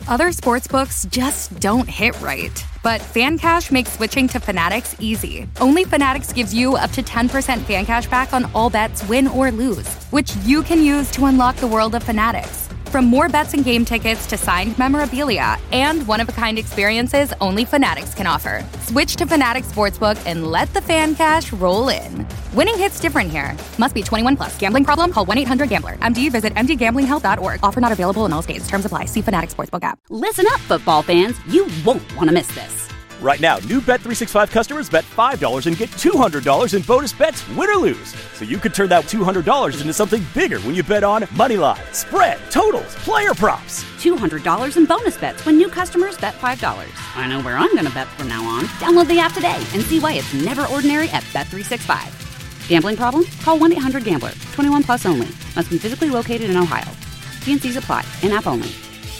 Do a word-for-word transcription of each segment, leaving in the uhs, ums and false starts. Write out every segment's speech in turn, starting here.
Other sportsbooks just don't hit right. But FanCash makes switching to Fanatics easy. Only Fanatics gives you up to ten percent FanCash back on all bets, win or lose, which you can use to unlock the world of Fanatics. From more bets and game tickets to signed memorabilia and one-of-a-kind experiences only Fanatics can offer. Switch to Fanatics Sportsbook and let the FanCash roll in. Winning hits different here. Must be twenty-one plus. Gambling problem? Call one eight hundred gambler. M D visit m d gambling help dot org. Offer not available in all states. Terms apply. See Fanatics Sportsbook app. Listen up, football fans. You won't want to miss this. Right now, new Bet three sixty-five customers bet five dollars and get two hundred dollars in bonus bets, win or lose. So you could turn that two hundred dollars into something bigger when you bet on money line, spread, totals, player props. two hundred dollars in bonus bets when new customers bet five dollars. I know where I'm going to bet from now on. Download the app today and see why it's never ordinary at Bet three sixty-five. Gambling problem? Call one eight hundred gambler. twenty-one plus only. Must be physically located in Ohio. T and C's apply. In-app only.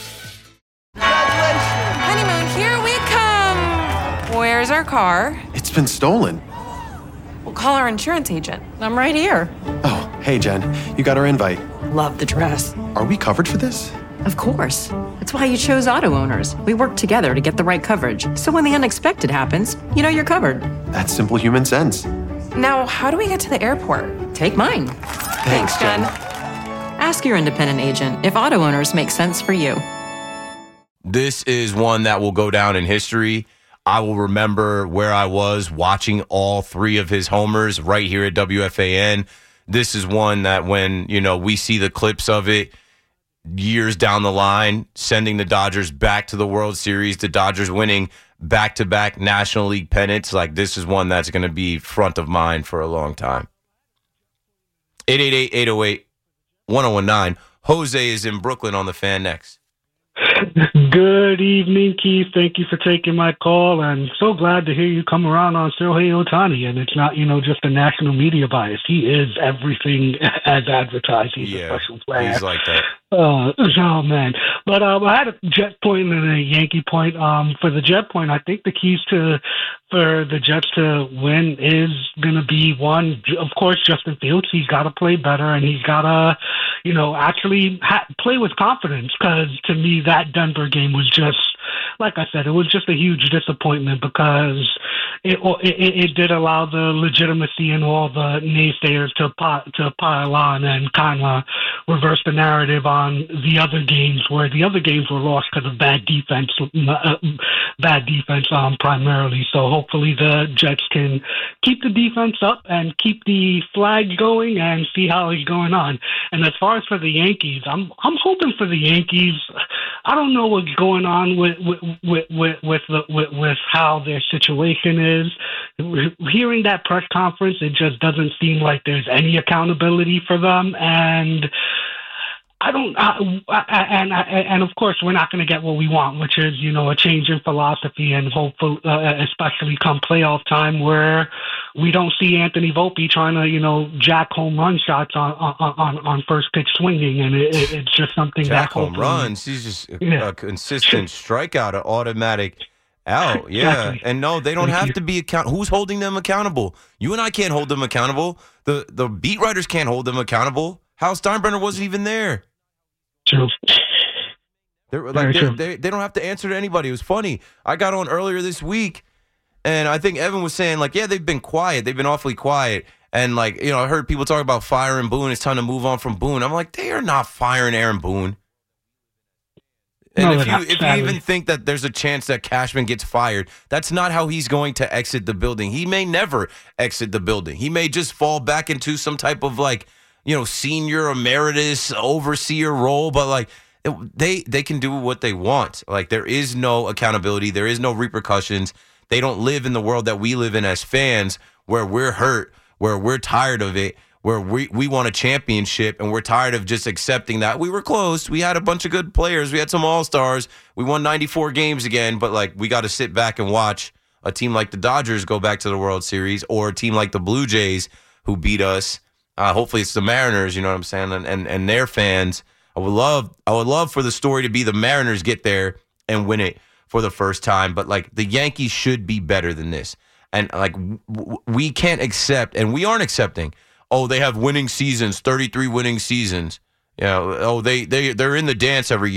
Honeymoon, here we come. Where's our car? It's been stolen. We'll call our insurance agent. I'm right here. Oh, hey, Jen. You got our invite. Love the dress. Are we covered for this? Of course. That's why you chose Auto Owners. We work together to get the right coverage. So when the unexpected happens, you know you're covered. That's simple human sense. Now, how do we get to the airport? Take mine. Thanks, Jen. Ask your independent agent if Auto Owners make sense for you. This is one that will go down in history. I will remember where I was watching all three of his homers right here at W F A N. This is one that when, you know, we see the clips of it years down the line, sending the Dodgers back to the World Series, the Dodgers winning back-to-back National League pennants. Like, this is one that's going to be front of mind for a long time. eight eight eight, eight oh eight, one oh one nine. Jose is in Brooklyn on the Fan next. Good evening, Keith. Thank you for taking my call. I'm so glad to hear you come around on Shohei Ohtani, and it's not, you know, just a national media bias. He is everything as advertised. He's yeah, a special player. He's like that. Uh, oh, man. But um, I had a Jet point and a Yankee point. Um, for the Jet point, I think the keys to for the Jets to win is going to be, one, of course, Justin Fields. He's got to play better, and he's got to, you know, actually ha- play with confidence, because to me that Denver game was just, like I said, it was just a huge disappointment, because it it, it did allow the legitimacy and all the naysayers to, to pile on and kind of reverse the narrative on the other games, where the other games were lost because of bad defense, uh, bad defense um, primarily. So hopefully the Jets can keep the defense up and keep the flag going and see how it's going on. And as far as for the Yankees, I'm I'm hoping for the Yankees. I don't know what's going on with with with with with, the, with, with how their situation is. Hearing that press conference, it just doesn't seem like there's any accountability for them, and I don't, uh, and and of course we're not going to get what we want, which is, you know, a change in philosophy, and hopefully, uh, especially come playoff time, where we don't see Anthony Volpe trying to, you know, jack home run shots on on, on first pitch swinging, and it, it's just something jack that home runs. He's just yeah. a consistent strikeout, an automatic out. Yeah, exactly. And no, they don't Thank have you. to be account. Who's holding them accountable? You and I can't hold them accountable. The the beat writers can't hold them accountable. Hal Steinbrenner wasn't even there. True. They're, like, they, they, they don't have to answer to anybody. It was funny. I got on earlier this week, and I think Evan was saying, like, yeah, they've been quiet. They've been awfully quiet. And, like, you know, I heard people talk about firing Boone. It's time to move on from Boone. I'm like, they are not firing Aaron Boone. And No, if you not, if you sadly. even think that there's a chance that Cashman gets fired, that's not how he's going to exit the building. He may never exit the building. He may just fall back into some type of, like, you know, senior emeritus overseer role, but like they they can do what they want. Like, there is no accountability, there is no repercussions. They don't live in the world that we live in as fans, where we're hurt, where we're tired of it, where we, we want a championship, and we're tired of just accepting that we were close. We had a bunch of good players. We had some all-stars. We won ninety-four games again, but like we got to sit back and watch a team like the Dodgers go back to the World Series, or a team like the Blue Jays who beat us. Uh, hopefully it's the Mariners, you know what I'm saying, and, and and their fans. I would love I would love for the story to be the Mariners get there and win it for the first time, but like the Yankees should be better than this. And like w- we can't accept, and we aren't accepting, oh, they have winning seasons, thirty-three winning seasons. You know, oh, they they they're in the dance every year,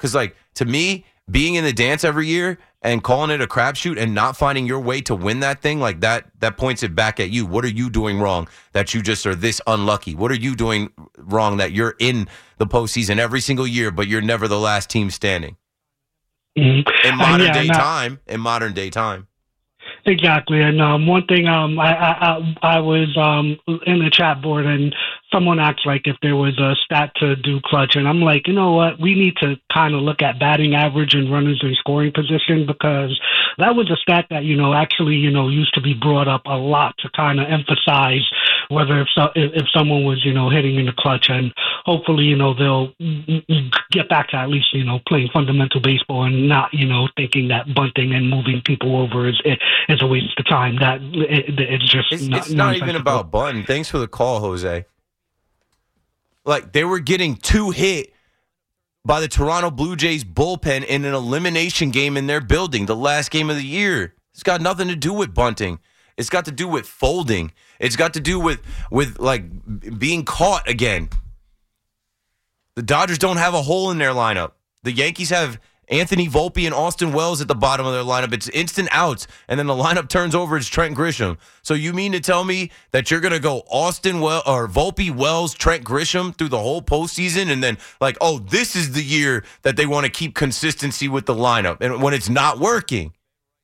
Because, like, to me, being in the dance every year and calling it a crapshoot and not finding your way to win that thing, like that, that points it back at you. What are you doing wrong that you just are this unlucky? What are you doing wrong that you're in the postseason every single year, but you're never the last team standing? Mm-hmm. In modern yeah, day no. time, in modern day time. Exactly, and um, one thing um, I, I I I was um, in the chat board, and someone asked like if there was a stat to do clutch, and I'm like, you know what, we need to kind of look at batting average and runners in scoring position, because that was a stat that you know actually you know used to be brought up a lot to kind of emphasize whether if so, if, if someone was you know hitting in the clutch, and hopefully you know they'll get back to at least you know playing fundamental baseball and not you know thinking that bunting and moving people over is is a waste of time. That it, it's just it's not, it's not even about bunting. Thanks for the call, Jose. Like, they were getting two hit by the Toronto Blue Jays bullpen in an elimination game in their building, the last game of the year. It's got nothing to do with bunting. It's got to do with folding. It's got to do with, with like, being caught again. The Dodgers don't have a hole in their lineup. The Yankees have Anthony Volpe and Austin Wells at the bottom of their lineup. It's instant outs, and then the lineup turns over. It's Trent Grisham. So you mean to tell me that you're going to go Austin Well or Volpe, Wells, Trent Grisham through the whole postseason, and then like, oh, this is the year that they want to keep consistency with the lineup, and when it's not working?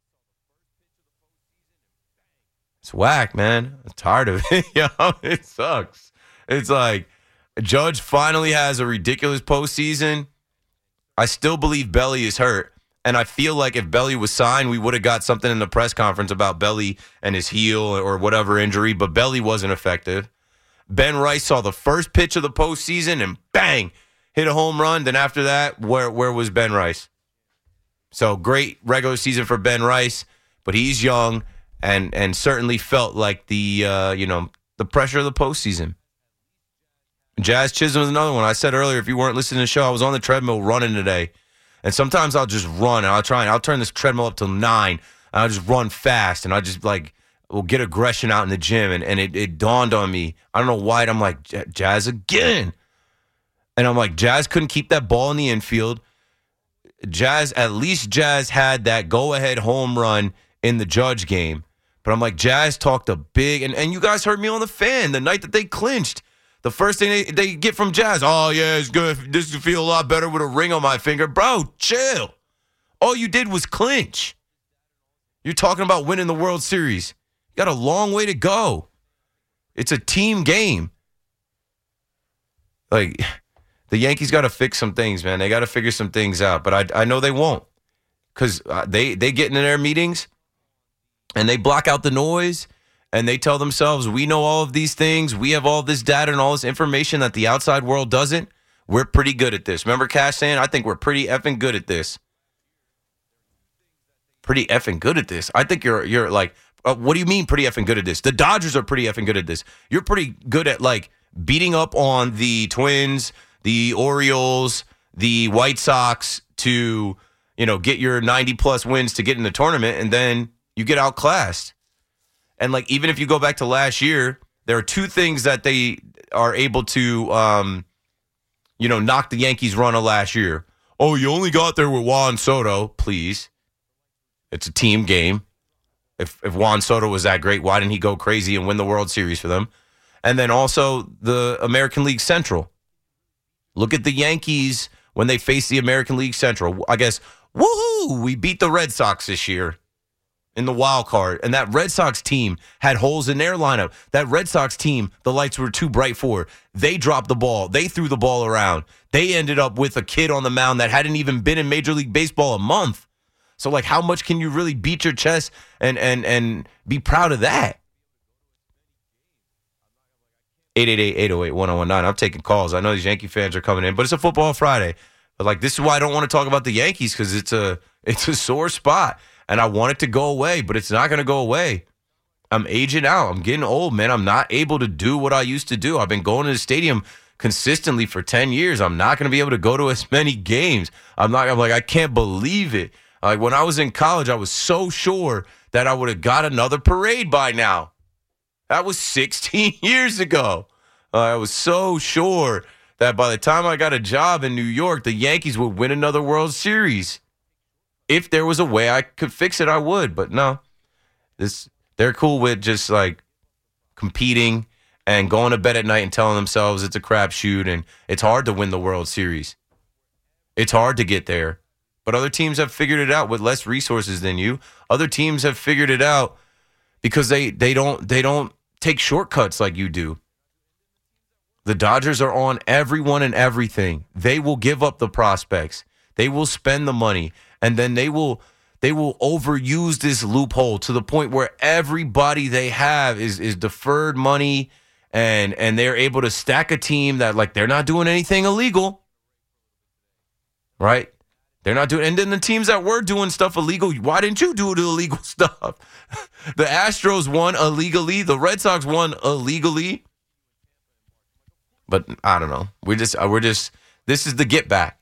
It's whack, man. I'm tired of it. Yo, it sucks. It's like Judge finally has a ridiculous postseason. I still believe Belly is hurt, and I feel like if Belly was signed, we would have got something in the press conference about Belly and his heel or whatever injury, but Belly wasn't effective. Ben Rice saw the first pitch of the postseason and bang, hit a home run. Then after that, where where was Ben Rice? So great regular season for Ben Rice, but he's young and and certainly felt like the uh, you know the pressure of the postseason. Jazz Chisholm is another one. I said earlier, if you weren't listening to the show, I was on the treadmill running today. And sometimes I'll just run, and I'll try and I'll turn this treadmill up to nine, and I'll just run fast, and I just, like, will get aggression out in the gym. And, and it, it dawned on me. I don't know why. I'm like, Jazz again. And I'm like, Jazz couldn't keep that ball in the infield. Jazz, at least Jazz had that go-ahead home run in the Judge game. But I'm like, Jazz talked a big, and, and you guys heard me on the fan the night that they clinched. The first thing they, they get from Jazz, oh, yeah, it's good. This will feel a lot better with a ring on my finger. Bro, chill. All you did was clinch. You're talking about winning the World Series. You got a long way to go. It's a team game. Like, the Yankees got to fix some things, man. They got to figure some things out. But I I know they won't, because uh, they, they get into their meetings, and they block out the noise. And they tell themselves, we know all of these things. We have all this data and all this information that the outside world doesn't. We're pretty good at this. Remember Cash saying, I think we're pretty effing good at this. Pretty effing good at this. I think you're you're like, uh, what do you mean pretty effing good at this? The Dodgers are pretty effing good at this. You're pretty good at, like, beating up on the Twins, the Orioles, the White Sox to, you know, get your ninety-plus wins to get in the tournament, and then you get outclassed. And, like, even if you go back to last year, there are two things that they are able to, um, you know, knock the Yankees' run of last year. Oh, you only got there with Juan Soto. Please. It's a team game. If if Juan Soto was that great, why didn't he go crazy and win the World Series for them? And then also the American League Central. Look at the Yankees when they face the American League Central. I guess, woohoo, we beat the Red Sox this year in the wild card, and that Red Sox team had holes in their lineup. That Red Sox team, the lights were too bright for. They dropped the ball. They threw the ball around. They ended up with a kid on the mound that hadn't even been in Major League Baseball a month. So, like, how much can you really beat your chest and and and be proud of that? eight eight eight, eight oh eight, one oh one nine. I'm taking calls. I know these Yankee fans are coming in, but it's a football Friday. But, like, this is why I don't want to talk about the Yankees, because it's a it's a sore spot. And I want it to go away, but it's not going to go away. I'm aging out. I'm getting old, man. I'm not able to do what I used to do. I've been going to the stadium consistently for ten years. I'm not going to be able to go to as many games. I'm not. I'm like, I can't believe it. Like, when I was in college, I was so sure that I would have got another parade by now. That was sixteen years ago. Uh, I was so sure that by the time I got a job in New York, the Yankees would win another World Series. If there was a way I could fix it, I would. But no, this they're cool with just like competing and going to bed at night and telling themselves it's a crapshoot and it's hard to win the World Series. It's hard to get there. But other teams have figured it out with less resources than you. Other teams have figured it out because they they don't they don't take shortcuts like you do. The Dodgers are on everyone and everything. They will give up the prospects. They will spend the money, and then they will they will overuse this loophole to the point where everybody they have is is deferred money, and and they're able to stack a team that like they're not doing anything illegal. Right? They're not doing, and then the teams that were doing stuff illegal, why didn't you do the illegal stuff? The Astros won illegally. The Red Sox won illegally. But I don't know. We just, we're just, this is the get back.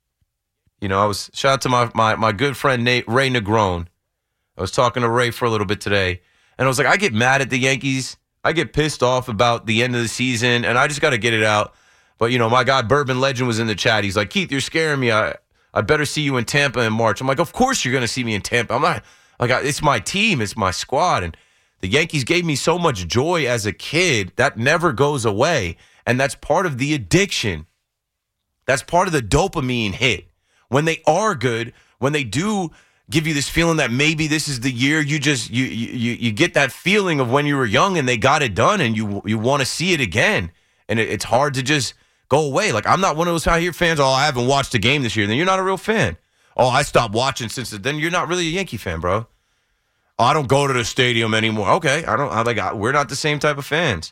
You know, I was, shout out to my, my, my good friend Nate, Ray Negron. I was talking to Ray for a little bit today, and I was like, I get mad at the Yankees. I get pissed off about the end of the season, and I just got to get it out. But, you know, my guy, Bourbon Legend, was in the chat. He's like, Keith, you're scaring me. I, I better see you in Tampa in March. I'm like, of course you're going to see me in Tampa. I'm not, like, it's my team. It's my squad. And the Yankees gave me so much joy as a kid. That never goes away. And that's part of the addiction. That's part of the dopamine hit. When they are good, when they do give you this feeling that maybe this is the year, you just, you you you get that feeling of when you were young and they got it done and you you want to see it again. And it, it's hard to just go away. Like, I'm not one of those out here fans, oh, I haven't watched a game this year. Then you're not a real fan. Oh, I stopped watching since then. You're not really a Yankee fan, bro. Oh, I don't go to the stadium anymore. Okay, I don't. I like. I, we're not the same type of fans.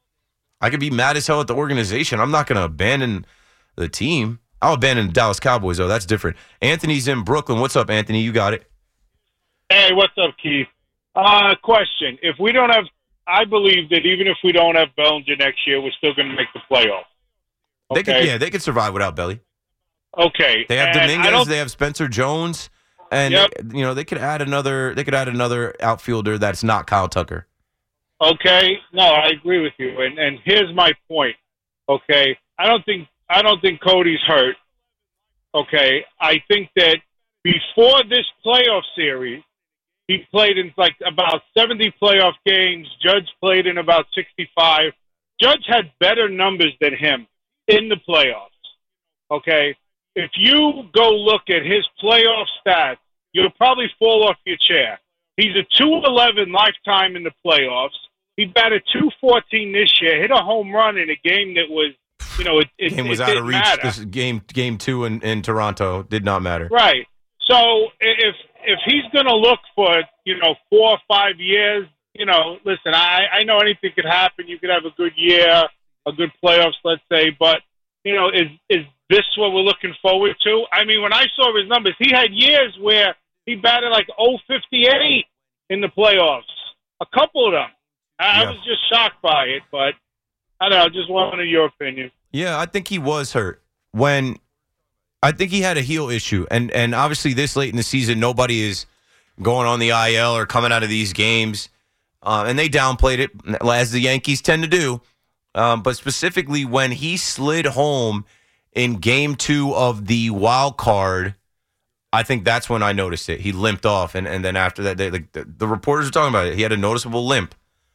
I could be mad as hell at the organization. I'm not going to abandon the team. I'll abandon the Dallas Cowboys, though. That's different. Anthony's in Brooklyn. What's up, Anthony? You got it. Hey, what's up, Keith? Uh, question. If we don't have, I believe that even if we don't have Bellinger next year, we're still going to make the playoffs. Okay? They could, yeah, they they could survive without Belly. Okay. They have and Dominguez. They have Spencer Jones, and yep. you know they could add another. They could add another outfielder that's not Kyle Tucker. Okay. No, I agree with you, and and here's my point. Okay, I don't think I don't think Cody's hurt. Okay, I think that before this playoff series, he played in like about seventy playoff games. Judge played in about sixty-five. Judge had better numbers than him in the playoffs. Okay, if you go look at his playoff stats, you'll probably fall off your chair. He's a two eleven lifetime in the playoffs. He batted two fourteen this year, hit a home run in a game that was, you know, it, it, game was it out didn't of reach. matter. This game, game two in, in Toronto did not matter. Right. So if if he's going to look for, you know, four or five years, you know, listen, I, I know anything could happen. You could have a good year, a good playoffs, let's say, but, you know, is is this what we're looking forward to? I mean, when I saw his numbers, he had years where he batted like oh fifty-eight in the playoffs, a couple of them. I, Yeah. I was just shocked by it, but I don't know, just wanted your opinion. Yeah, I think he was hurt when I think he had a heel issue, and and obviously this late in the season, nobody is going on the I L or coming out of these games, uh, and they downplayed it as the Yankees tend to do. Um, but specifically when he slid home in game two of the wild card, I think that's when I noticed it. He limped off, and, and then after that, they, like, the, the reporters are talking about it. He had a noticeable limp.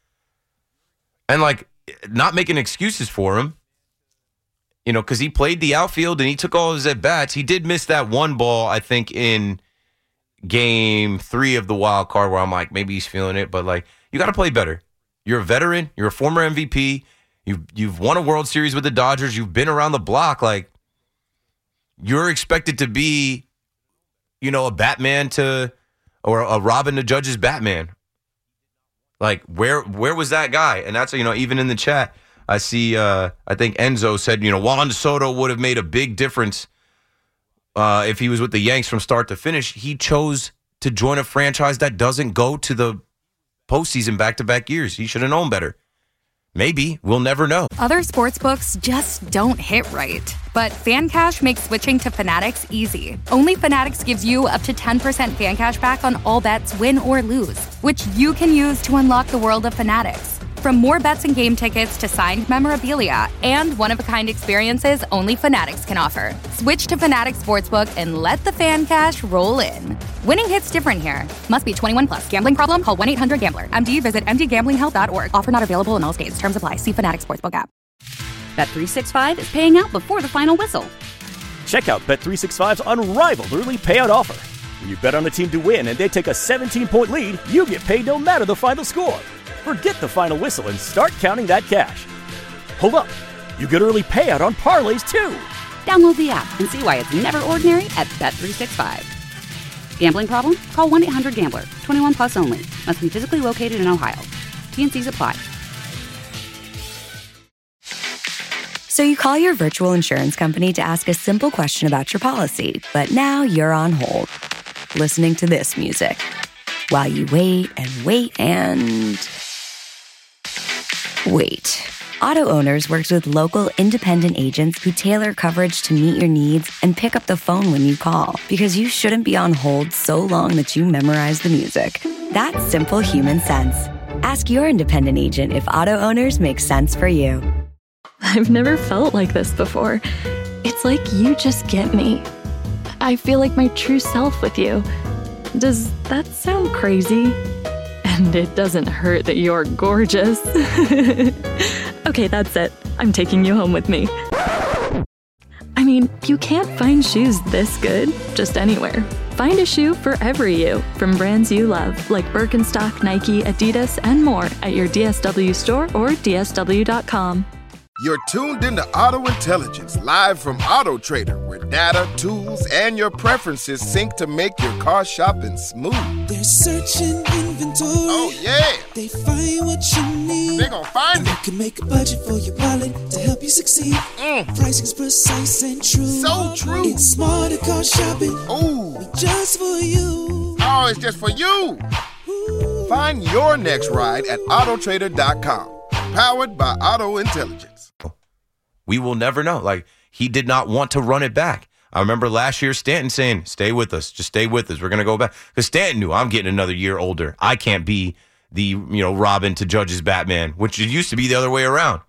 And, like, not making excuses for him, you know, because he played the outfield and he took all his at-bats. He did miss that one ball, I think, in game three of the wild card where I'm like, maybe he's feeling it. But, like, you got to play better. You're a veteran. You're a former M V P. You've, you've won a World Series with the Dodgers. You've been around the block. Like, you're expected to be, you know, a Batman to, or a Robin to Judge's Batman. Like, where where was that guy? And that's, you know, even in the chat, I see, uh, I think Enzo said, you know, Juan Soto would have made a big difference uh, if he was with the Yanks from start to finish. He chose to join a franchise that doesn't go to the postseason back-to-back years. He should have known better. Maybe. We'll never know. Other sportsbooks just don't hit right. But FanCash makes switching to Fanatics easy. Only Fanatics gives you up to ten percent fan cash back on all bets, win or lose, which you can use to unlock the world of Fanatics. From more bets and game tickets to signed memorabilia and one-of-a-kind experiences only Fanatics can offer. Switch to Fanatics Sportsbook and let the fan cash roll in. Winning hits different here. Must be twenty-one plus. Gambling problem? Call one eight hundred gambler. M D visit m d gambling health dot org. Offer not available in all states. Terms apply. See Fanatics Sportsbook app. Bet three sixty-five is paying out before the final whistle. Check out Bet three sixty-five's unrivaled early payout offer. When you bet on a team to win and they take a seventeen-point lead, you get paid no matter the final score. Forget the final whistle and start counting that cash. Hold up. You get early payout on parlays, too. Download the app and see why it's never ordinary at Bet three sixty-five. Gambling problem? Call one eight hundred gambler. twenty-one plus only. Must be physically located in Ohio. T N Cs apply. So you call your virtual insurance company to ask a simple question about your policy, but now you're on hold, listening to this music, while you wait and wait and... wait. Auto Owners works with local independent agents who tailor coverage to meet your needs and pick up the phone when you call, because you shouldn't be on hold so long that you memorize the music. That's simple human sense. Ask your independent agent if Auto Owners makes sense for you. I've never felt like this before. It's like you just get me. I feel like my true self with you. Does that sound crazy? And it doesn't hurt that you're gorgeous. Okay, that's it. I'm taking you home with me. I mean, you can't find shoes this good just anywhere. Find a shoe for every you from brands you love, like Birkenstock, Nike, Adidas, and more at your D S W store or D S W dot com. You're tuned into Auto Intelligence, live from Auto Trader, where data, tools, and your preferences sync to make your car shopping smooth. They're searching inventory. Oh, yeah. They find what you need. They're gonna find and it. You can make a budget for your wallet to help you succeed. Mm. Pricing's precise and true. So true. It's smarter car shopping. Ooh. Just for you. Oh, it's just for you. Ooh. Find your next ride at auto trader dot com. Powered by Auto Intelligence. We will never know. Like, he did not want to run it back. I remember last year Stanton saying, stay with us. Just stay with us. We're going to go back. Because Stanton knew, I'm getting another year older. I can't be the, you know, Robin to Judge's Batman, which it used to be the other way around.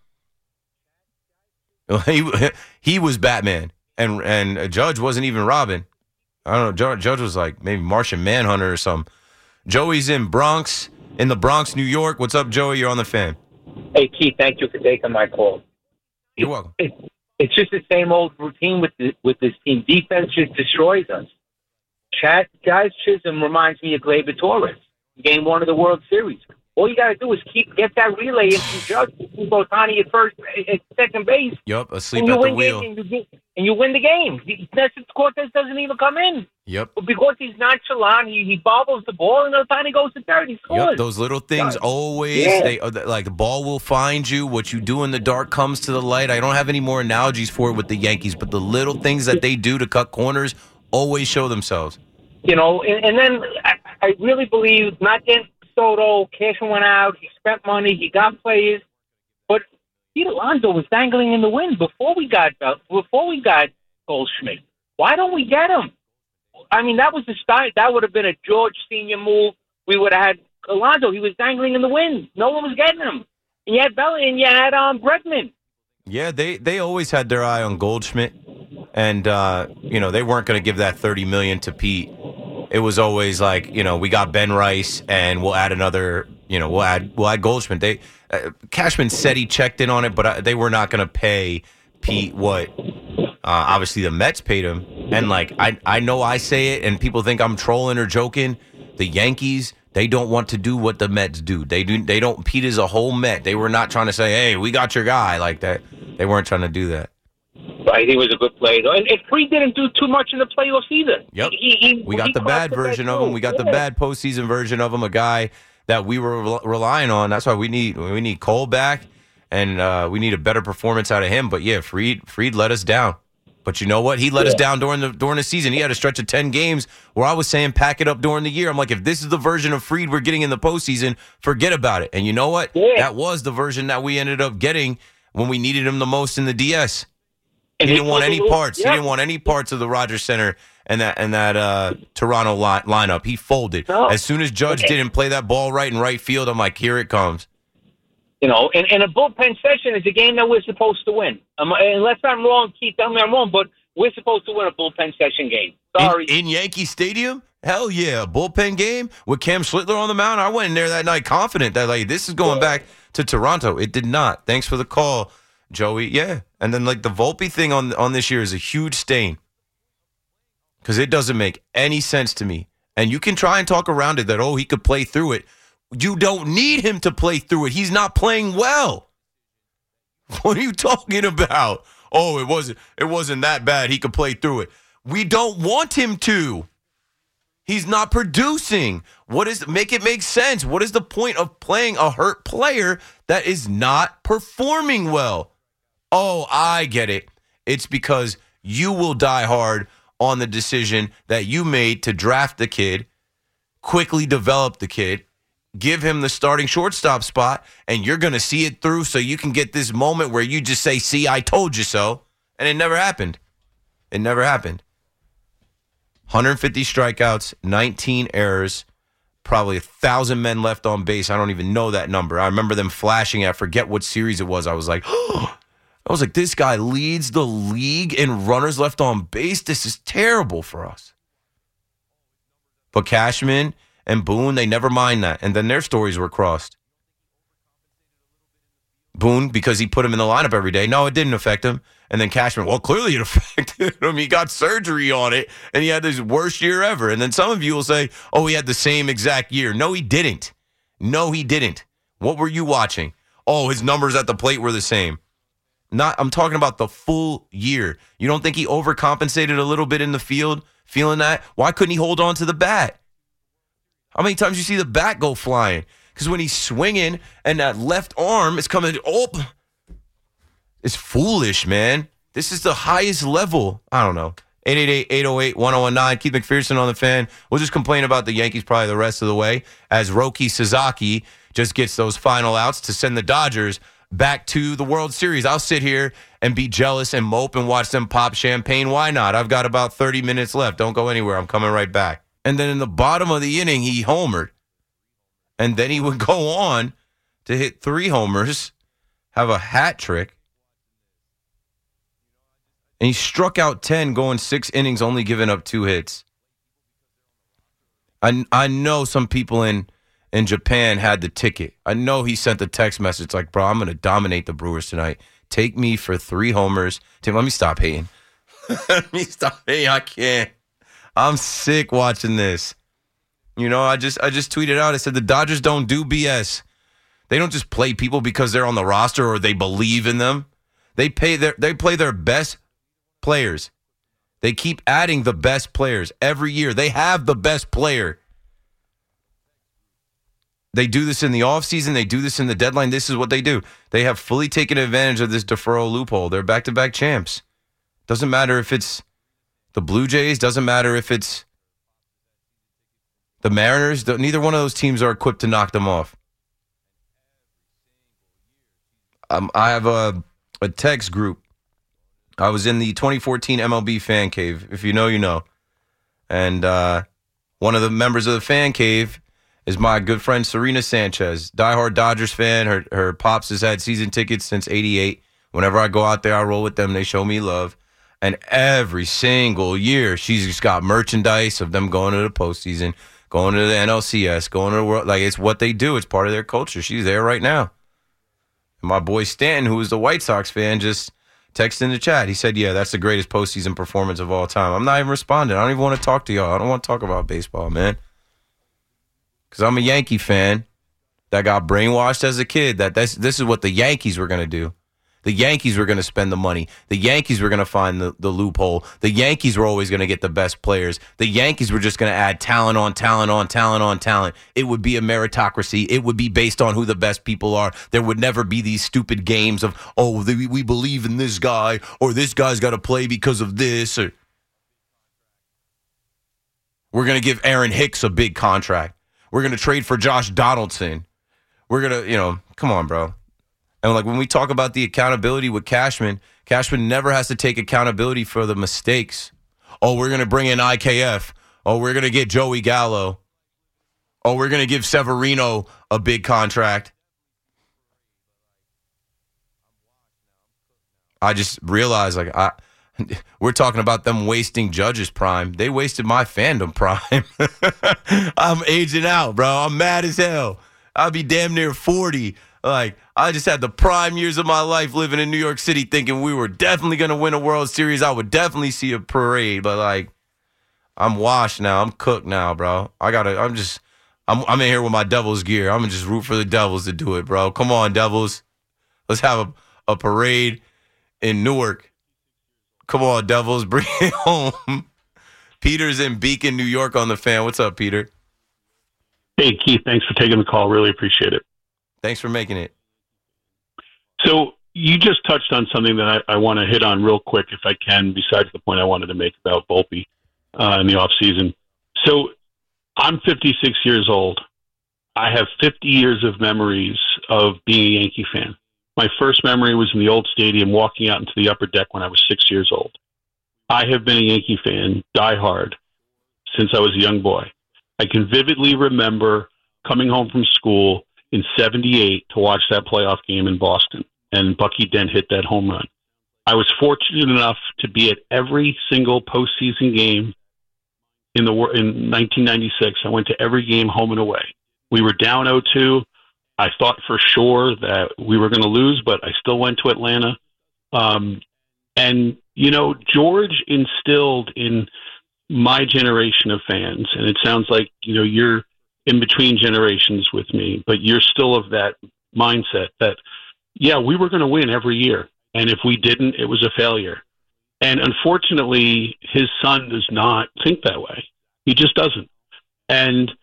He, he was Batman, and and Judge wasn't even Robin. I don't know. Judge, Judge was like maybe Martian Manhunter or something. Joey's in Bronx, in the Bronx, New York. What's up, Joey? You're on the Fan. Hey, Keith, thank you for taking my call. You're welcome. It, it's just the same old routine with the, with this team. Defense just destroys us. Chad, guys, Chisholm reminds me of Gleyber Torres, game one of the World Series. All you got to do is keep get that relay in from Judge, keep Ohtani at first, at second base. Yep, asleep and you at win the wheel. Game, and, you get, and you win the game. Cortez doesn't even come in. Yep. But because he's nonchalant, he, he bobbles the ball, and Ohtani goes to third. He scores. Yep, those little things always, Yeah. they like the ball will find you. What you do in the dark comes to the light. I don't have any more analogies for it with the Yankees, but the little things that they do to cut corners always show themselves. You know, and, and then I, I really believe not getting Soto, Cashman went out, he spent money, he got players, but Pete Alonso was dangling in the wind before we got uh, before we got Goldschmidt. Why don't we get him? I mean, that was the start. That would have been a George Senior move. We would have had Alonso. He was dangling in the wind. No one was getting him. And you had Belly, and you had um, Bregman. Yeah, they, they always had their eye on Goldschmidt, and uh, you know they weren't going to give that thirty million dollars to Pete. It was always like, you know, we got Ben Rice, and we'll add another, you know, we'll add we'll add Goldschmidt. They uh, Cashman said he checked in on it, but uh, they were not going to pay Pete what uh, obviously the Mets paid him. And like I I know I say it, and people think I'm trolling or joking. The Yankees, they don't want to do what the Mets do. They do. They don't. Pete is a whole Met. They were not trying to say, hey, we got your guy like that. They weren't trying to do that. Right, he was a good player. And, and Freed didn't do too much in the playoffs either. Yep. He, he, we got he the bad version of him. We got yeah. the bad postseason version of him, a guy that we were rel- relying on. That's why we need we need Cole back, and uh, we need a better performance out of him. But, yeah, Freed Freed let us down. But you know what? He let yeah. us down during the during the season. He had a stretch of ten games where I was saying pack it up during the year. I'm like, if this is the version of Freed we're getting in the postseason, forget about it. And you know what? Yeah. That was the version that we ended up getting when we needed him the most in the D S. And he didn't want any parts. Yeah. He didn't want any parts of the Rogers Center and that and that uh, Toronto line, lineup. He folded. No. As soon as Judge Okay. didn't play that ball right in right field, I'm like, here it comes. You know, and, and a bullpen session is a game that we're supposed to win. Um, unless I'm wrong, Keith, tell me I'm wrong, but we're supposed to win a bullpen session game. Sorry. In, in Yankee Stadium? Hell yeah. A bullpen game with Cam Schlittler on the mound. I went in there that night confident that, like, this is going back to Toronto. It did not. Thanks for the call, Joey. Yeah. And then, like, the Volpe thing on, on this year is a huge stain because it doesn't make any sense to me. And you can try and talk around it that, oh, he could play through it. You don't need him to play through it. He's not playing well. What are you talking about? Oh, it wasn't it wasn't that bad. He could play through it. We don't want him to. He's not producing. What is make it make sense? What is the point of playing a hurt player that is not performing well? Oh, I get it. It's because you will die hard on the decision that you made to draft the kid, quickly develop the kid, give him the starting shortstop spot, and you're going to see it through so you can get this moment where you just say, see, I told you so. And it never happened. It never happened. one hundred fifty strikeouts, nineteen errors, probably a thousand men left on base. I don't even know that number. I remember them flashing. I forget what series it was. I was like, oh, I was like, this guy leads the league in runners left on base. This is terrible for us. But Cashman and Boone, they never mind that. And then their stories were crossed. Boone, because he put him in the lineup every day. No, it didn't affect him. And then Cashman, well, clearly it affected him. He got surgery on it, and he had his worst year ever. And then some of you will say, oh, he had the same exact year. No, he didn't. No, he didn't. What were you watching? Oh, his numbers at the plate were the same. Not. I'm talking about the full year. You don't think he overcompensated a little bit in the field, feeling that? Why couldn't he hold on to the bat? How many times you see the bat go flying? Because when he's swinging and that left arm is coming, oh, it's foolish, man. This is the highest level. I don't know. eight eight eight, eight oh eight, one oh one nine. Keith McPherson on the Fan. We'll just complain about the Yankees probably the rest of the way as Roki Sasaki just gets those final outs to send the Dodgers back to the World Series. I'll sit here and be jealous and mope and watch them pop champagne. Why not? I've got about thirty minutes left. Don't go anywhere. I'm coming right back. And then in the bottom of the inning, he homered. And then he would go on to hit three homers, have a hat trick. And he struck out ten, going six innings, only giving up two hits. I, I know some people in, in Japan had the ticket. I know he sent the text message like, bro, I'm going to dominate the Brewers tonight. Take me for three homers. Tim, let me stop hating. Let me stop hating. I can't. I'm sick watching this. You know, I just I just tweeted out, I said the Dodgers don't do B S. They don't just play people because they're on the roster or they believe in them. They pay their they play their best players. They keep adding the best players every year. They have the best player. They do this in the offseason. They do this in the deadline. This is what they do. They have fully taken advantage of this deferral loophole. They're back-to-back champs. Doesn't matter if it's the Blue Jays, doesn't matter if it's the Mariners. Neither one of those teams are equipped to knock them off. Um, I have a, a text group. I was in the twenty fourteen M L B Fan Cave. If you know, you know. And uh, one of the members of the Fan Cave is my good friend Serena Sanchez, diehard Dodgers fan. Her, her pops has had season tickets since eighty-eight. Whenever I go out there, I roll with them. They show me love. And every single year, she's just got merchandise of them going to the postseason, going to the N L C S, going to the world. Like, it's what they do. It's part of their culture. She's there right now. And my boy Stanton, who is the White Sox fan, just texted in the chat. He said, yeah, that's the greatest postseason performance of all time. I'm not even responding. I don't even want to talk to y'all. I don't want to talk about baseball, man. Because I'm a Yankee fan that got brainwashed as a kid that this, this is what the Yankees were going to do. The Yankees were going to spend the money. The Yankees were going to find the, the loophole. The Yankees were always going to get the best players. The Yankees were just going to add talent on talent on talent on talent. It would be a meritocracy. It would be based on who the best people are. There would never be these stupid games of, oh, the, we believe in this guy, or this guy's got to play because of this. Or we're going to give Aaron Hicks a big contract. We're going to trade for Josh Donaldson. We're going to, you know, come on, bro. And like when we talk about the accountability with Cashman, Cashman never has to take accountability for the mistakes. Oh, we're going to bring in I K F. Oh, we're going to get Joey Gallo. Oh, we're going to give Severino a big contract. I just realized, like, I we're talking about them wasting Judge's prime. They wasted my fandom prime. I'm aging out, bro. I'm mad as hell. I'll be damn near forty. Like, I just had the prime years of my life living in New York City thinking we were definitely going to win a World Series. I would definitely see a parade. But, like, I'm washed now. I'm cooked now, bro. I got to – I'm just – I'm I'm in here with my Devils gear. I'm going to just root for the Devils to do it, bro. Come on, Devils. Let's have a, a parade in Newark. Come on, Devils. Bring it home. Peter's in Beacon, New York on the Fan. What's up, Peter? Hey, Keith. Thanks for taking the call. Really appreciate it. Thanks for making it. So you just touched on something that I, I want to hit on real quick, if I can, besides the point I wanted to make about Volpe uh, in the offseason. So I'm fifty-six years old. I have fifty years of memories of being a Yankee fan. My first memory was in the old stadium, walking out into the upper deck when I was six years old. I have been a Yankee fan, diehard, since I was a young boy. I can vividly remember coming home from school in seventy-eight to watch that playoff game in Boston, and Bucky Dent hit that home run. I was fortunate enough to be at every single postseason game in the in nineteen ninety-six. I went to every game home and away. We were down oh two. I thought for sure that we were going to lose, but I still went to Atlanta. Um, and, you know, George instilled in my generation of fans, and it sounds like, you know, you're in between generations with me, but you're still of that mindset that, yeah, we were going to win every year. And if we didn't, it was a failure. And unfortunately, his son does not think that way. He just doesn't. And,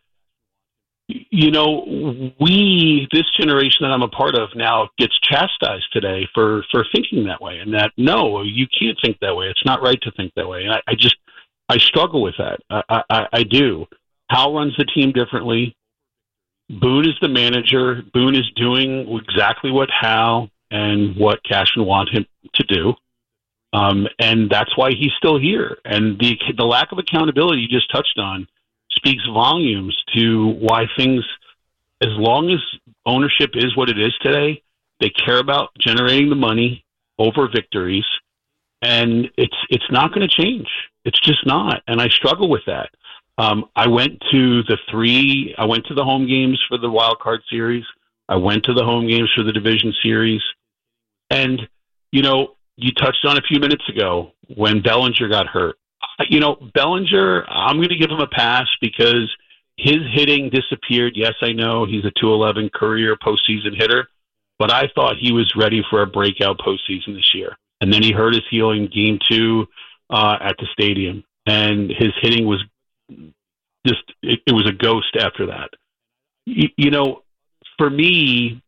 you know, we, this generation that I'm a part of now gets chastised today for, for thinking that way, and that, no, you can't think that way. It's not right to think that way. And I, I just, I struggle with that. I, I, I do. Hal runs the team differently. Boone is the manager. Boone is doing exactly what Hal and what Cashman want him to do. Um, and that's why he's still here. And the the lack of accountability you just touched on speaks volumes to why things, as long as ownership is what it is today, they care about generating the money over victories. And it's it's not going to change. It's just not. And I struggle with that. Um, I went to the three, I went to the home games for the wild card series. I went to the home games for the division series. And, you know, you touched on a few minutes ago when Bellinger got hurt. You know, Bellinger, I'm going to give him a pass because his hitting disappeared. Yes, I know he's a two eleven career postseason hitter, but I thought he was ready for a breakout postseason this year. And then he hurt his heel in game two uh, at the stadium. And his hitting was just, it, it was a ghost after that. You, you know, for me,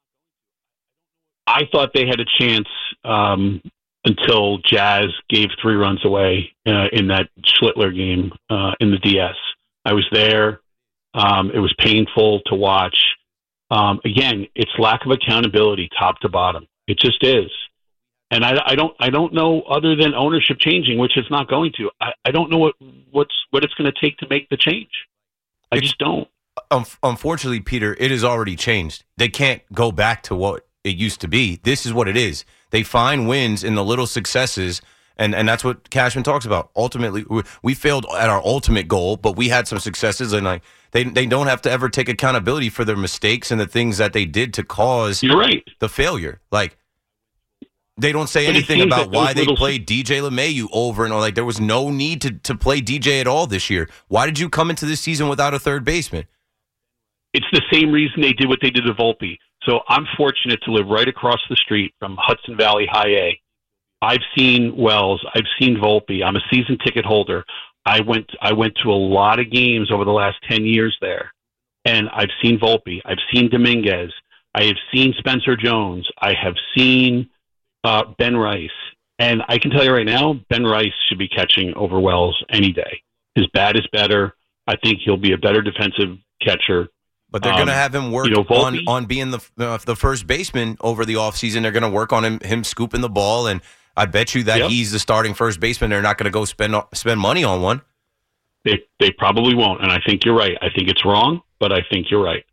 I thought they had a chance um, until Jazz gave three runs away uh, in that Schlittler game uh, in the D S. I was there. Um, it was painful to watch. Um, again, it's lack of accountability, top to bottom. It just is. And I, I don't, I don't know, other than ownership changing, which it's not going to. I, I don't know what, what's, what it's going to take to make the change. I it's, just don't. Um, unfortunately, Peter, it has already changed. They can't go back to what it used to be. This is what it is. They find wins in the little successes, and, and that's what Cashman talks about. Ultimately, we, we failed at our ultimate goal, but we had some successes, and like they they don't have to ever take accountability for their mistakes and the things that they did to cause You're right. the failure. Like, they don't say but anything about why they played D J LeMahieu over and all. Like, there was no need to, to play D J at all this year. Why did you come into this season without a third baseman? It's the same reason they did what they did to Volpe. So I'm fortunate to live right across the street from Hudson Valley High A. I've seen Wells. I've seen Volpe. I'm a season ticket holder. I went I went to a lot of games over the last ten years there, and I've seen Volpe. I've seen Dominguez. I have seen Spencer Jones. I have seen uh, Ben Rice. And I can tell you right now, Ben Rice should be catching over Wells any day. His bat is better. I think he'll be a better defensive catcher. But they're um, going to have him work you know, on, on being the uh, the first baseman over the offseason. They're going to work on him him scooping the ball, and I bet you that yep. he's the starting first baseman. They're not going to go spend spend money on one. They they probably won't, and I think you're right. I think it's wrong, but I think you're right.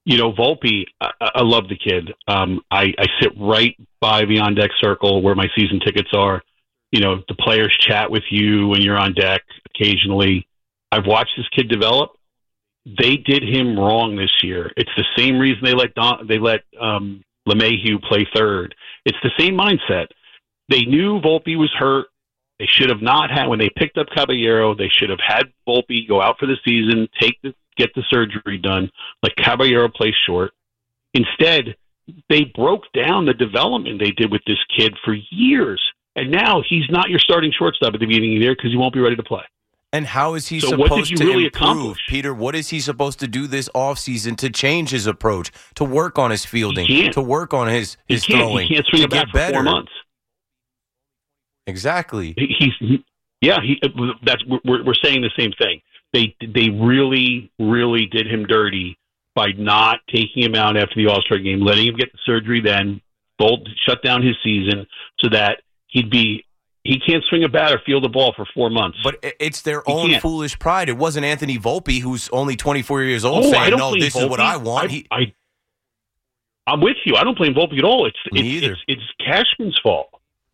you know, Volpe, I, I love the kid. Um, I, I sit right by the on deck circle where my season tickets are. You know, the players chat with you when you're on deck occasionally. I've watched this kid develop. They did him wrong this year. It's the same reason they let Don, they let um, LeMahieu play third. It's the same mindset. They knew Volpe was hurt. They should have not had, when they picked up Caballero, they should have had Volpe go out for the season, take the, get the surgery done, let Caballero play short. Instead, they broke down the development they did with this kid for years. And now he's not your starting shortstop at the beginning of the year because he won't be ready to play. And how is he so supposed what did you to really improve, accomplish? Peter? What is he supposed to do this offseason to change his approach, to work on his fielding, to work on his, his he can't. throwing, He can't swing to a bat get for better? four months. Exactly. He, he's he, yeah. He that's we're we're saying the same thing. They they really really did him dirty by not taking him out after the All-Star game, letting him get the surgery, then bolt shut down his season so that he'd be. He can't swing a bat or field the ball for four months. But it's their He own can't. foolish pride. It wasn't Anthony Volpe, who's only twenty-four years old, Oh, I saying, don't no, blame this is what Volpe. I want. I, he, I, I'm with you. I don't blame Volpe at all. It's Me it's, either. it's it's Cashman's fault.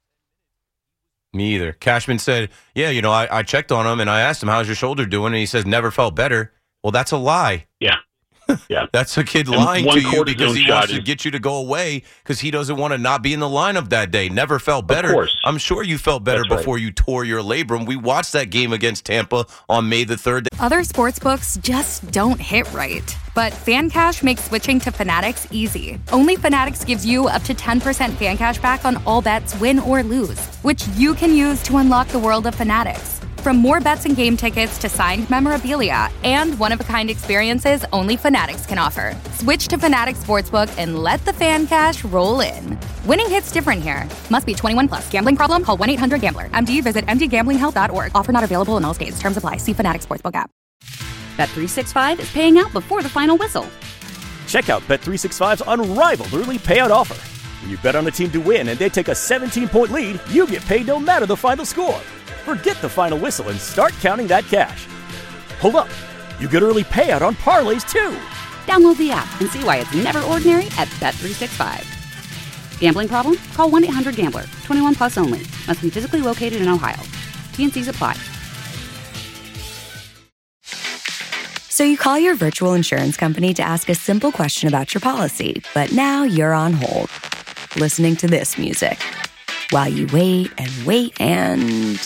Me either. Cashman said, yeah, you know, I, I checked on him and I asked him, how's your shoulder doing? And he says, never felt better. Well, that's a lie. Yeah. Yeah. That's a kid And lying one to you because cortisone he shot wants to is- get you to go away because he doesn't want to not be in the lineup that day. Never felt better. course. I'm sure you felt better That's right. before you tore your labrum. We watched that game against Tampa on May the third. Other sportsbooks just don't hit right. But FanCash makes switching to Fanatics easy. Only Fanatics gives you up to ten percent fan cash back on all bets, win or lose, which you can use to unlock the world of Fanatics. From more bets and game tickets to signed memorabilia and one-of-a-kind experiences only Fanatics can offer. Switch to Fanatics Sportsbook and let the fan cash roll in. Winning hits different here. Must be twenty-one plus. Gambling problem? Call one eight hundred gambler. M D visit m d gambling help dot org. Offer not available in all states. Terms apply. See Fanatics Sportsbook app. Bet three sixty-five is paying out before the final whistle. Check out Bet three sixty-five's unrivaled early payout offer. When you bet on a team to win and they take a seventeen-point lead, you get paid no matter the final score. Forget the final whistle and start counting that cash. Hold up. You get early payout on parlays, too. Download the app and see why it's never ordinary at Bet three sixty-five. Gambling problem? Call one eight hundred gambler. twenty-one plus only. Must be physically located in Ohio. T N Cs apply. So you call your virtual insurance company to ask a simple question about your policy, but now you're on hold, listening to this music, while you wait and wait and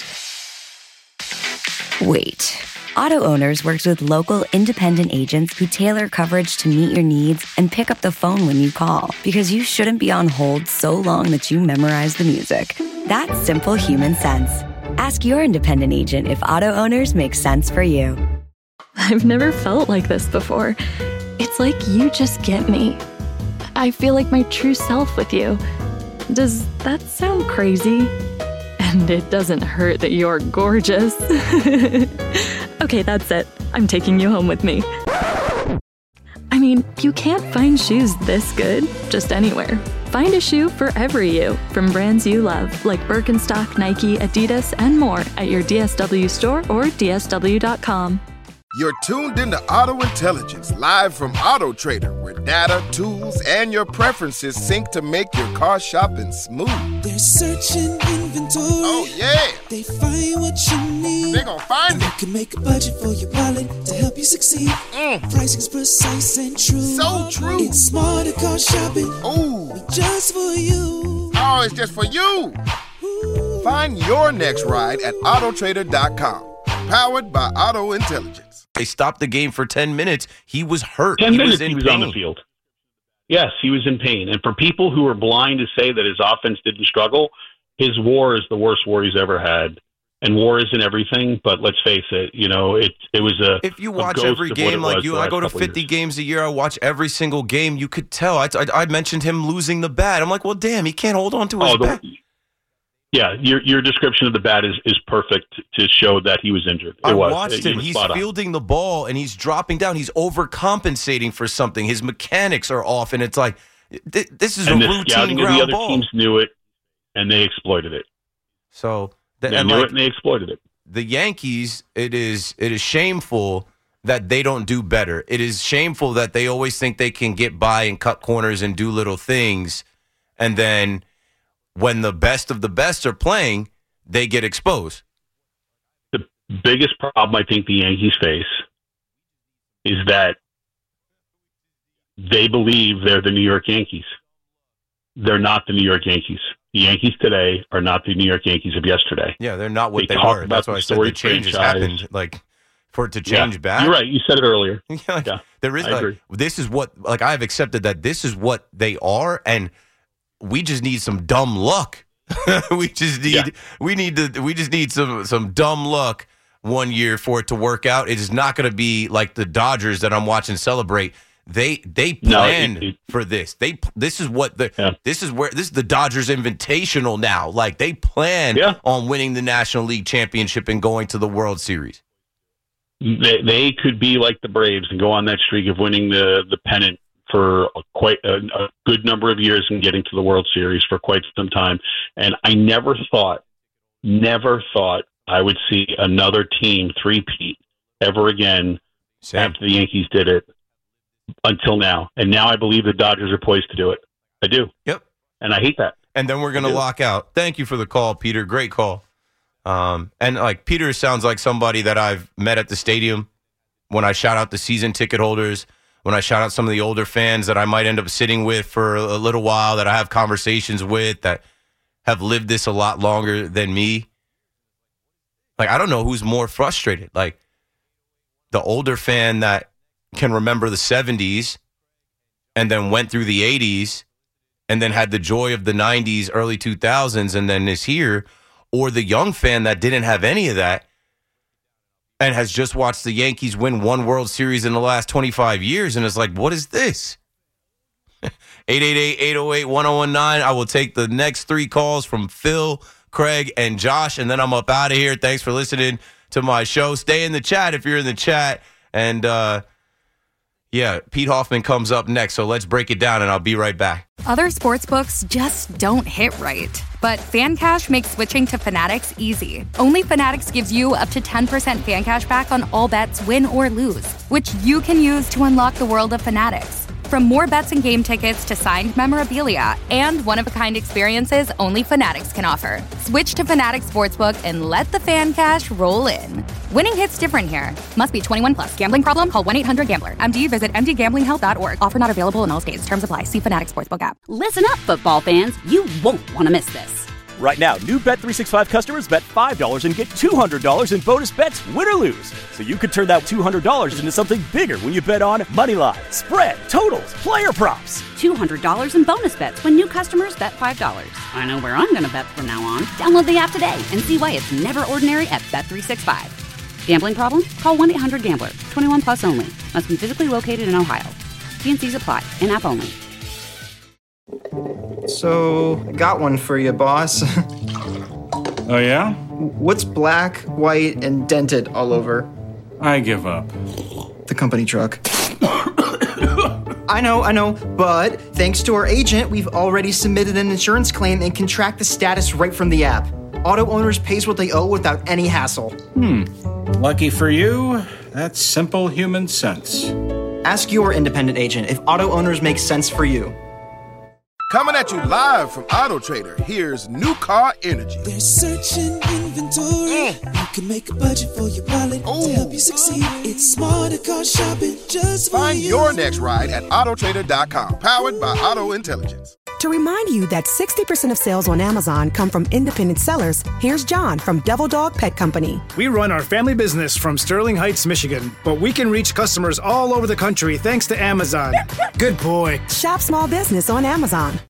wait. Auto Owners works with local independent agents who tailor coverage to meet your needs and pick up the phone when you call, because you shouldn't be on hold so long that you memorize the music. That's simple human sense. Ask your independent agent if Auto Owners makes sense for you. I've never felt like this before. It's like you just get me. I feel like my true self with you. Does that sound crazy? And it doesn't hurt that you're gorgeous. Okay, that's it. I'm taking you home with me. I mean, you can't find shoes this good just anywhere. Find a shoe for every you, from brands you love, like Birkenstock, Nike, Adidas, and more at your D S W store or D S W dot com. You're tuned into Auto Intelligence, live from Auto Trader, where data, tools, and your preferences sync to make your car shopping smooth. They're searching inventory. Oh, yeah. They find what you need. They gon' find You it. can make a budget for your wallet to help you succeed. Mm. Pricing's precise and true. So true. It's smarter car shopping. Ooh. Just for you. Oh, it's just for you. Find your next ride at auto trader dot com. Powered by Auto Intelligence. They stopped the game for ten minutes. He was hurt. Ten he minutes was in he was pain. on the field. Yes, he was in pain. And for people who are blind to say that his offense didn't struggle, his WAR is the worst WAR he's ever had. And WAR isn't everything, but let's face it, you know, it it was a If you a watch ghost every of what game it like was you, the I last go to couple fifty years. games a year. I watch every single game. You could tell. I, I, I mentioned him losing the bat. I'm like, well, damn, he can't hold on to his Oh, the, bat. yeah, your your description of the bat is, is perfect to show that he was injured. It I was. watched It- him. it was He's spot on. fielding the ball and he's dropping down. He's overcompensating for something. His mechanics are off, and it's like th- this is and a the routine scouting of the ground other ball. teams knew it, and they exploited it. So the, They and knew like, it, and they exploited it. the Yankees, it is it is shameful that they don't do better. It is shameful that they always think they can get by and cut corners and do little things, and then when the best of the best are playing, they get exposed. The biggest problem I think the Yankees face is that they believe they're the New York Yankees. They're not the New York Yankees. The Yankees today are not the New York Yankees of yesterday. Yeah, they're not what they, they talk were. about That's why I said the change has happened. Like, for it to change yeah, back. You're right. You said it earlier. Yeah, like, yeah, there is I like, agree. this is what, like, I've accepted that this is what they are, and we just need some dumb luck. we just need, yeah. we need to, we just need some, some dumb luck one year for it to work out. It is not going to be like the Dodgers that I'm watching celebrate. They they planned no, it, it, for this. They this is what the yeah. this is where this is the Dodgers Invitational now. Like, they plan yeah. on winning the National League Championship and going to the World Series. They they could be like the Braves and go on that streak of winning the the pennant for a quite a, a good number of years and getting to the World Series for quite some time. And I never thought, never thought I would see another team three-peat ever again Same. after the Yankees did it. Until now. And now I believe the Dodgers are poised to do it. I do. Yep. And I hate that. And then we're going to lock out. Thank you for the call, Peter. Great call. Um, and like Peter sounds like somebody that I've met at the stadium when I shout out the season ticket holders, when I shout out some of the older fans that I might end up sitting with for a little while, that I have conversations with, that have lived this a lot longer than me. Like, I don't know who's more frustrated. Like, the older fan that can remember the seventies and then went through the eighties and then had the joy of the nineties, early two thousands, and then is here, or the young fan that didn't have any of that and has just watched the Yankees win one World Series in the last twenty-five years and is like, what is this? eight eight eight, eight oh eight, one oh one nine. I will take the next three calls from Phil, Craig, and Josh, and then I'm up out of here. Thanks for listening to my show. Stay in the chat if you're in the chat. And, uh, yeah, Pete Hoffman comes up next, so let's break it down, and I'll be right back. Other sportsbooks just don't hit right. But FanCash makes switching to Fanatics easy. Only Fanatics gives you up to ten percent fan cash back on all bets, win or lose, which you can use to unlock the world of Fanatics. From more bets and game tickets to signed memorabilia and one-of-a-kind experiences only Fanatics can offer. Switch to Fanatics Sportsbook and let the fan cash roll in. Winning hits different here. Must be twenty-one plus. Gambling problem? Call one eight hundred gambler. M D visit m d gambling help dot org. Offer not available in all states. Terms apply. See Fanatics Sportsbook app. Listen up, football fans. You won't want to miss this. Right now, new Bet three sixty-five customers bet five dollars and get two hundred dollars in bonus bets, win or lose. So you could turn that two hundred dollars into something bigger when you bet on money line, spread, totals, player props. two hundred dollars in bonus bets when new customers bet five dollars. I know where I'm going to bet from now on. Download the app today and see why it's never ordinary at Bet three sixty-five. Gambling problem? Call one eight hundred gambler. twenty-one plus only. Must be physically located in Ohio. T and C's apply. In-app only. So, I got one for you, boss. Oh, yeah? What's black, white, and dented all over? I give up. The company truck. I know, I know, but thanks to our agent, we've already submitted an insurance claim and can track the status right from the app. Auto owners pays what they owe without any hassle. Hmm. Lucky for you, that's simple human sense. Ask your independent agent if auto owners make sense for you. Coming at you live from Auto Trader, here's New Car Energy. There's searching inventory. Mm. You can make a budget for your wallet Ooh. to help you succeed. It's smarter car shopping just for Find you. your next ride at auto trader dot com, powered by Auto Intelligence. To remind you that sixty percent of sales on Amazon come from independent sellers, here's John from Devil Dog Pet Company. We run our family business from Sterling Heights, Michigan, but we can reach customers all over the country thanks to Amazon. Good boy. Shop small business on Amazon.